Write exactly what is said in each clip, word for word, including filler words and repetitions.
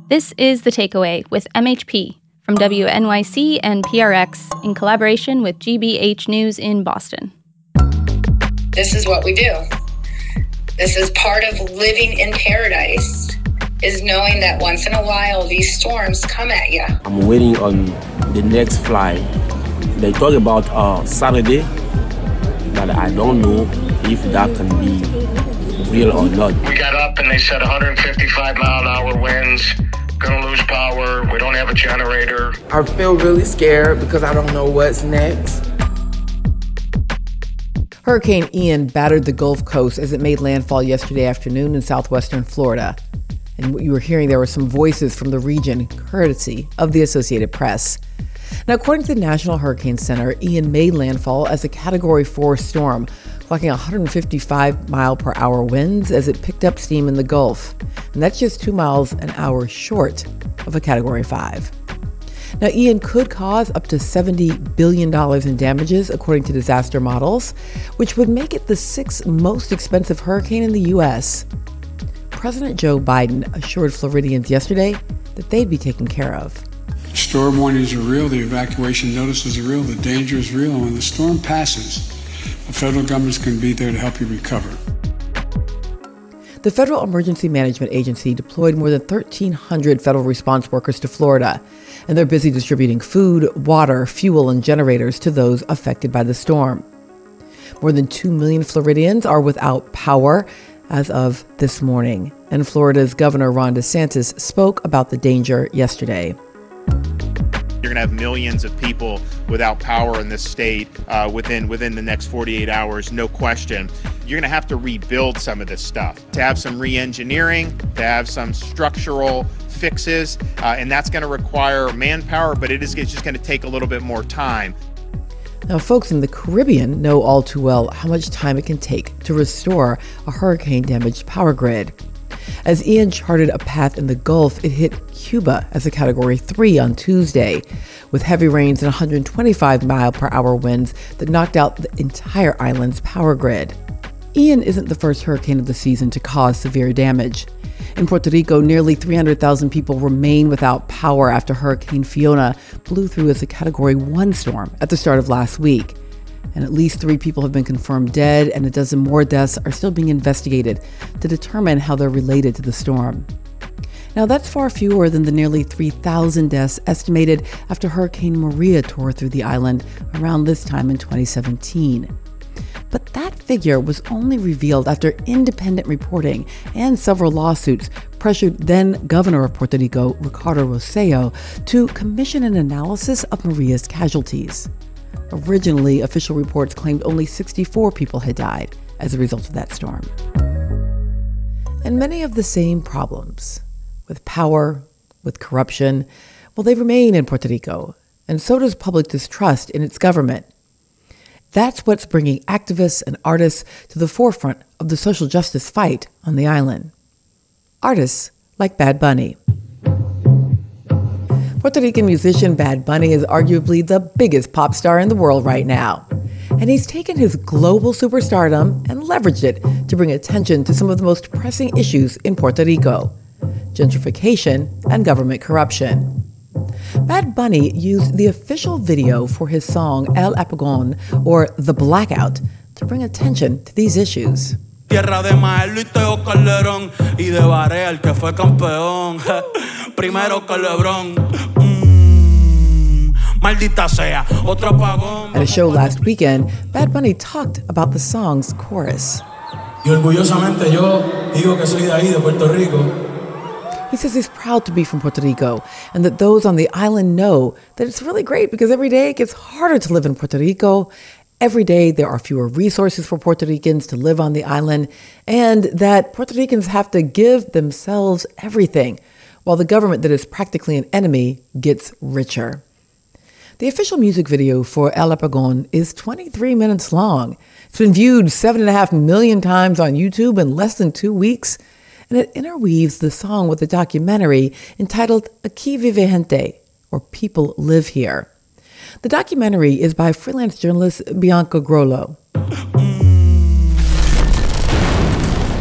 This is The Takeaway with M H P from W N Y C and P R X in collaboration with G B H News in Boston. This is what we do. This is part of living in paradise, is knowing that once in a while these storms come at you. I'm waiting on the next flight. They talk about uh, Saturday, but I don't know if that can be real or not. We got up and they said one hundred fifty-five mile an hour winds, gonna lose power, we don't have a generator. I feel really scared because I don't know what's next. Hurricane Ian battered the Gulf Coast as it made landfall yesterday afternoon in southwestern Florida. And what you were hearing there were some voices from the region, courtesy of the Associated Press. Now, according to the National Hurricane Center, Ian made landfall as a Category four storm, clocking one hundred fifty-five mile per hour winds as it picked up steam in the Gulf. And that's just two miles an hour short of a Category five. Now, Ian could cause up to seventy billion dollars in damages, according to disaster models, which would make it the sixth most expensive hurricane in the U S. President Joe Biden assured Floridians yesterday that they'd be taken care of. Storm warnings are real, the evacuation notices are real, the danger is real, and when the storm passes, the federal government's going to be there to help you recover. The Federal Emergency Management Agency deployed more than thirteen hundred federal response workers to Florida, and they're busy distributing food, water, fuel, and generators to those affected by the storm. More than two million Floridians are without power as of this morning, and Florida's Governor Ron DeSantis spoke about the danger yesterday. You're going to have millions of people without power in this state uh, within within the next forty-eight hours, no question. You're going to have to rebuild some of this stuff, to have some re-engineering, to have some structural fixes, uh, and that's going to require manpower, but it is it's just going to take a little bit more time. Now, folks in the Caribbean know all too well how much time it can take to restore a hurricane-damaged power grid. As Ian charted a path in the Gulf, it hit Cuba as a Category three on Tuesday, with heavy rains and one hundred twenty-five mile per hour winds that knocked out the entire island's power grid. Ian isn't the first hurricane of the season to cause severe damage. In Puerto Rico, nearly three hundred thousand people remain without power after Hurricane Fiona blew through as a Category one storm at the start of last week. And at least three people have been confirmed dead, and a dozen more deaths are still being investigated to determine how they're related to the storm. Now, that's far fewer than the nearly three thousand deaths estimated after Hurricane Maria tore through the island around this time in twenty seventeen. But that figure was only revealed after independent reporting and several lawsuits pressured then Governor of Puerto Rico, Ricardo Rosselló, to commission an analysis of Maria's casualties. Originally, official reports claimed only sixty-four people had died as a result of that storm. And many of the same problems with power, with corruption, well, they remain in Puerto Rico, and so does public distrust in its government. That's what's bringing activists and artists to the forefront of the social justice fight on the island. Artists like Bad Bunny. Puerto Rican musician Bad Bunny is arguably the biggest pop star in the world right now. And he's taken his global superstardom and leveraged it to bring attention to some of the most pressing issues in Puerto Rico: gentrification and government corruption. Bad Bunny used the official video for his song El Apagón, or The Blackout, to bring attention to these issues. Tierra de Maelo y Teo Calderón y de Barea el que fue campeón. Primero que LeBron. Maldita sea, otro apagón. At a show last weekend, Bad Bunny talked about the song's chorus. Y orgullosamente yo digo que soy de ahí, de Puerto Rico. He says he's proud to be from Puerto Rico and that those on the island know that it's really great because every day it gets harder to live in Puerto Rico. Every day there are fewer resources for Puerto Ricans to live on the island, and that Puerto Ricans have to give themselves everything, while the government that is practically an enemy gets richer. The official music video for El Apagón is twenty-three minutes long. It's been viewed seven and a half million times on YouTube in less than two weeks. And it interweaves the song with a documentary entitled Aquí Vive Gente, or People Live Here. The documentary is by freelance journalist Bianca Grollo.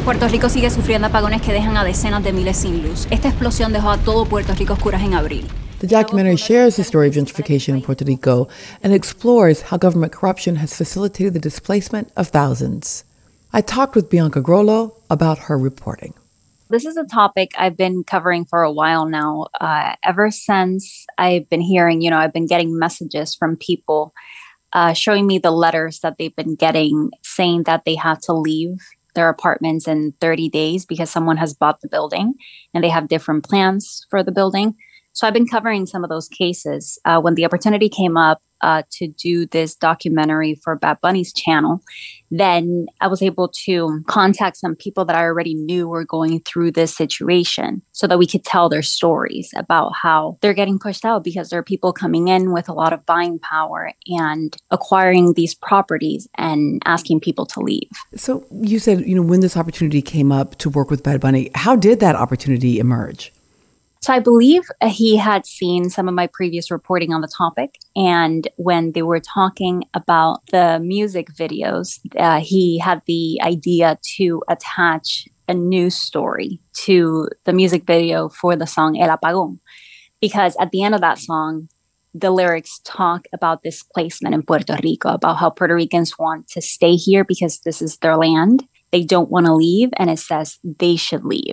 Puerto Rico sigue sufriendo apagones que dejan a decenas de miles sin luz. Esta explosión dejó a todo Puerto Rico a oscuras en abril. The documentary shares the story of gentrification in Puerto Rico and explores how government corruption has facilitated the displacement of thousands. I talked with Bianca Grollo about her reporting. This is a topic I've been covering for a while now. Uh, ever since I've been hearing, you know, I've been getting messages from people uh, showing me the letters that they've been getting saying that they have to leave their apartments in thirty days because someone has bought the building and they have different plans for the building. So I've been covering some of those cases. Uh, when the opportunity came up uh, to do this documentary for Bad Bunny's channel, then I was able to contact some people that I already knew were going through this situation so that we could tell their stories about how they're getting pushed out because there are people coming in with a lot of buying power and acquiring these properties and asking people to leave. So you said, you know, when this opportunity came up to work with Bad Bunny, how did that opportunity emerge? So I believe he had seen some of my previous reporting on the topic. And when they were talking about the music videos, uh, he had the idea to attach a news story to the music video for the song El Apagón. Because at the end of that song, the lyrics talk about displacement in Puerto Rico, about how Puerto Ricans want to stay here because this is their land. They don't want to leave. And it says they should leave.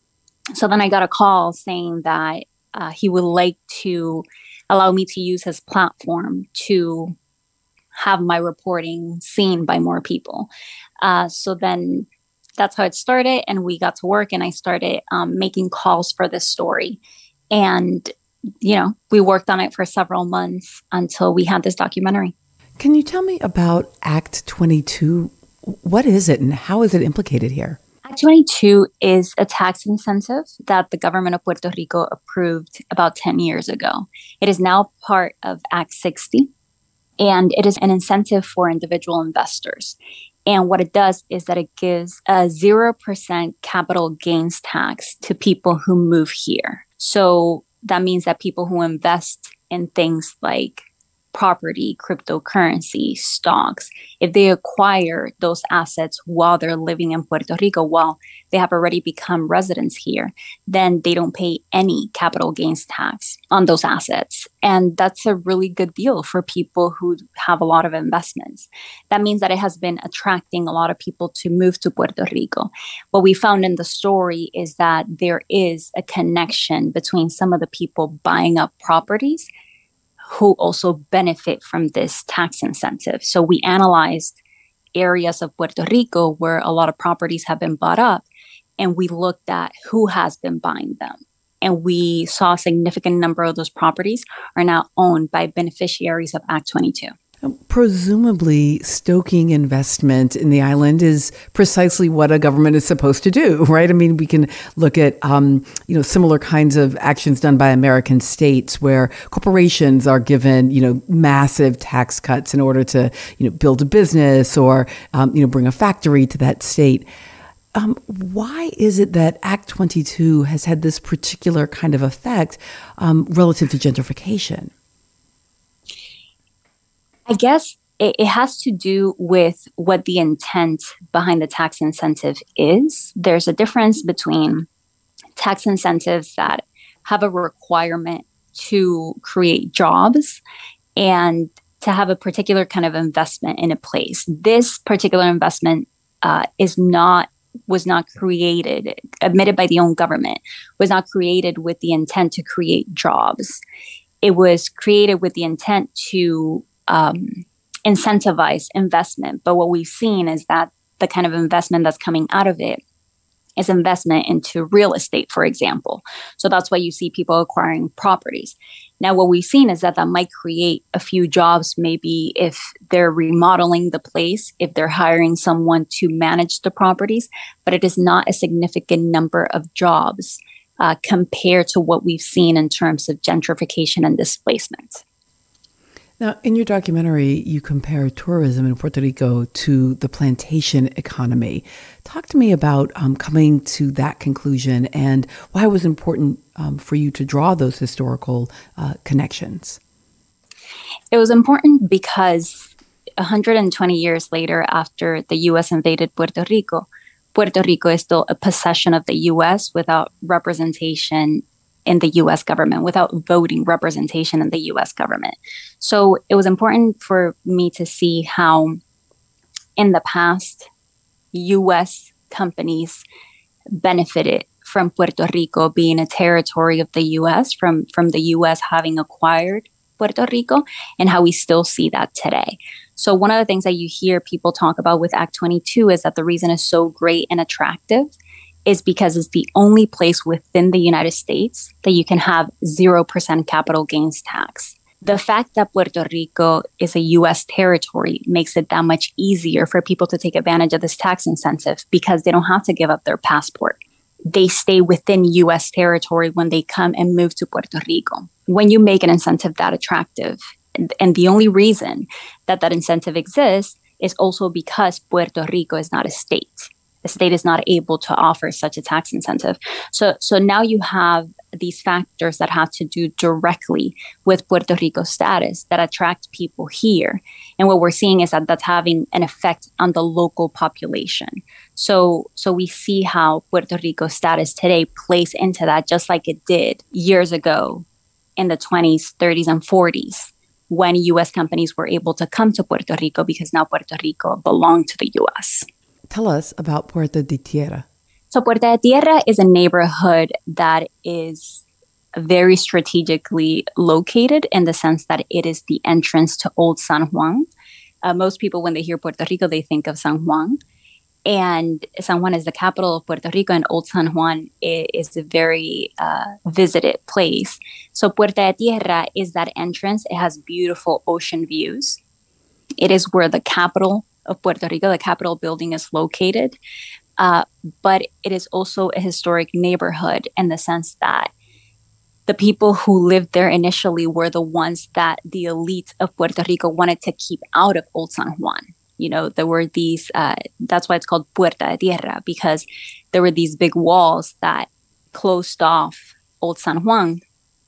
So then I got a call saying that uh, he would like to allow me to use his platform to have my reporting seen by more people. Uh, so then that's how it started. And we got to work and I started um, making calls for this story. And, you know, we worked on it for several months until we had this documentary. Can you tell me about Act twenty-two? What is it and how is it implicated here? Act twenty-two is a tax incentive that the government of Puerto Rico approved about ten years ago. It is now part of Act sixty, and it is an incentive for individual investors. And what it does is that it gives a zero percent capital gains tax to people who move here. So that means that people who invest in things like property, cryptocurrency, stocks, if they acquire those assets while they're living in Puerto Rico, while they have already become residents here, then they don't pay any capital gains tax on those assets. And that's a really good deal for people who have a lot of investments. That means that it has been attracting a lot of people to move to Puerto Rico. What we found in the story is that there is a connection between some of the people buying up properties who also benefit from this tax incentive. So we analyzed areas of Puerto Rico where a lot of properties have been bought up, and we looked at who has been buying them. And we saw a significant number of those properties are now owned by beneficiaries of Act twenty-two. Presumably, stoking investment in the island is precisely what a government is supposed to do, right? I mean, we can look at, um, you know, similar kinds of actions done by American states where corporations are given, you know, massive tax cuts in order to, you know, build a business or, um, you know, bring a factory to that state. Um, why is it that Act twenty-two has had this particular kind of effect um, relative to gentrification? I guess it, it has to do with what the intent behind the tax incentive is. There's a difference between tax incentives that have a requirement to create jobs and to have a particular kind of investment in a place. This particular investment uh, is not was not created, admitted by the own government, was not created with the intent to create jobs. It was created with the intent to Um, incentivize investment. But what we've seen is that the kind of investment that's coming out of it is investment into real estate, for example. So that's why you see people acquiring properties. Now, what we've seen is that that might create a few jobs, maybe if they're remodeling the place, if they're hiring someone to manage the properties, but it is not a significant number of jobs uh, compared to what we've seen in terms of gentrification and displacement. Now, in your documentary, you compare tourism in Puerto Rico to the plantation economy. Talk to me about um, coming to that conclusion and why it was important um, for you to draw those historical uh, connections. It was important because one hundred twenty years later, after the U S invaded Puerto Rico, Puerto Rico is still a possession of the U S without representation in the U S government, without voting representation in the U S government. So it was important for me to see how in the past, U S companies benefited from Puerto Rico being a territory of the U S, from, from the U S having acquired Puerto Rico, and how we still see that today. So one of the things that you hear people talk about with Act twenty-two is that the reason it's so great and attractive is because it's the only place within the United States that you can have zero percent capital gains tax. The fact that Puerto Rico is a U S territory makes it that much easier for people to take advantage of this tax incentive because they don't have to give up their passport. They stay within U S territory when they come and move to Puerto Rico. When you make an incentive that attractive, and, and the only reason that that incentive exists is also because Puerto Rico is not a state. The state is not able to offer such a tax incentive. So, so now you have these factors that have to do directly with Puerto Rico's status that attract people here. And what we're seeing is that that's having an effect on the local population. So, so we see how Puerto Rico's status today plays into that, just like it did years ago in the twenties, thirties, and forties, when U S companies were able to come to Puerto Rico because now Puerto Rico belonged to the U S. Tell us about Puerta de Tierra. So Puerta de Tierra is a neighborhood that is very strategically located in the sense that it is the entrance to Old San Juan. Uh, most people, when they hear Puerto Rico, they think of San Juan. And San Juan is the capital of Puerto Rico, and Old San Juan is, is a very uh, visited place. So Puerta de Tierra is that entrance. It has beautiful ocean views. It is where the capital of Puerto Rico, the Capitol building, is located. Uh, but it is also a historic neighborhood in the sense that the people who lived there initially were the ones that the elite of Puerto Rico wanted to keep out of Old San Juan. You know, there were these, uh, that's why it's called Puerta de Tierra, because there were these big walls that closed off Old San Juan.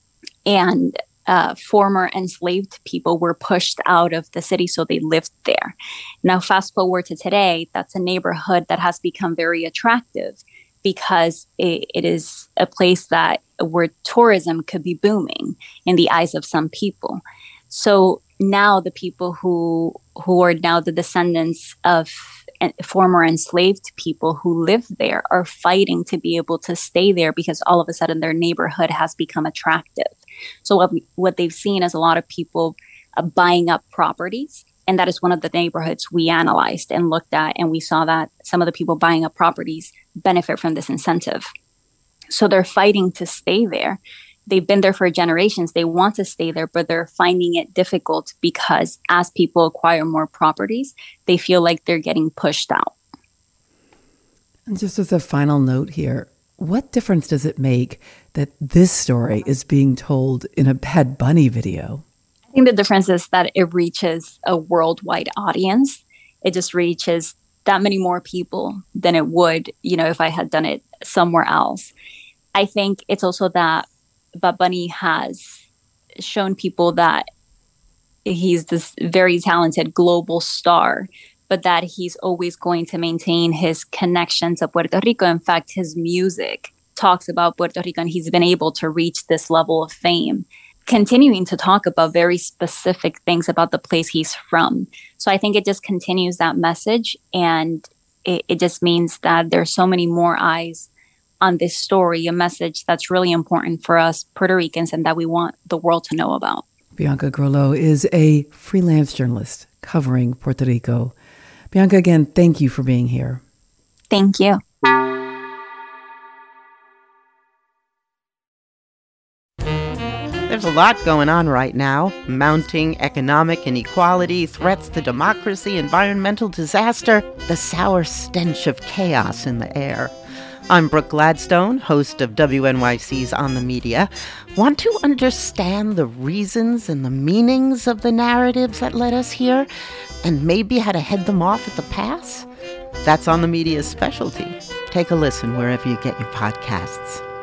And Uh, former enslaved people were pushed out of the city, so they lived there. Now, fast forward to today, that's a neighborhood that has become very attractive because it, it is a place that where tourism could be booming in the eyes of some people. So now the people who who are now the descendants of former enslaved people who live there are fighting to be able to stay there because all of a sudden their neighborhood has become attractive. So what, we, what they've seen is a lot of people uh, buying up properties. And that is one of the neighborhoods we analyzed and looked at. And we saw that some of the people buying up properties benefit from this incentive. So they're fighting to stay there. They've been there for generations. They want to stay there, but they're finding it difficult because as people acquire more properties, they feel like they're getting pushed out. And just as a final note here, what difference does it make that this story is being told in a Bad Bunny video? I think the difference is that it reaches a worldwide audience. It just reaches that many more people than it would, you know, if I had done it somewhere else. I think it's also that Bad Bunny has shown people that he's this very talented global star, but that he's always going to maintain his connection to Puerto Rico. In fact, his music talks about Puerto Rico, and he's been able to reach this level of fame, continuing to talk about very specific things about the place he's from. So I think it just continues that message, and it, it just means that there's so many more eyes on this story, a message that's really important for us Puerto Ricans and that we want the world to know about. Bianca Grolleau is a freelance journalist covering Puerto Rico. Bianca, again, thank you for being here. Thank you. There's a lot going on right now. Mounting economic inequality, threats to democracy, environmental disaster, the sour stench of chaos in the air. I'm Brooke Gladstone, host of W N Y C's On the Media. Want to understand the reasons and the meanings of the narratives that led us here, and maybe how to head them off at the pass? That's On the Media's specialty. Take a listen wherever you get your podcasts.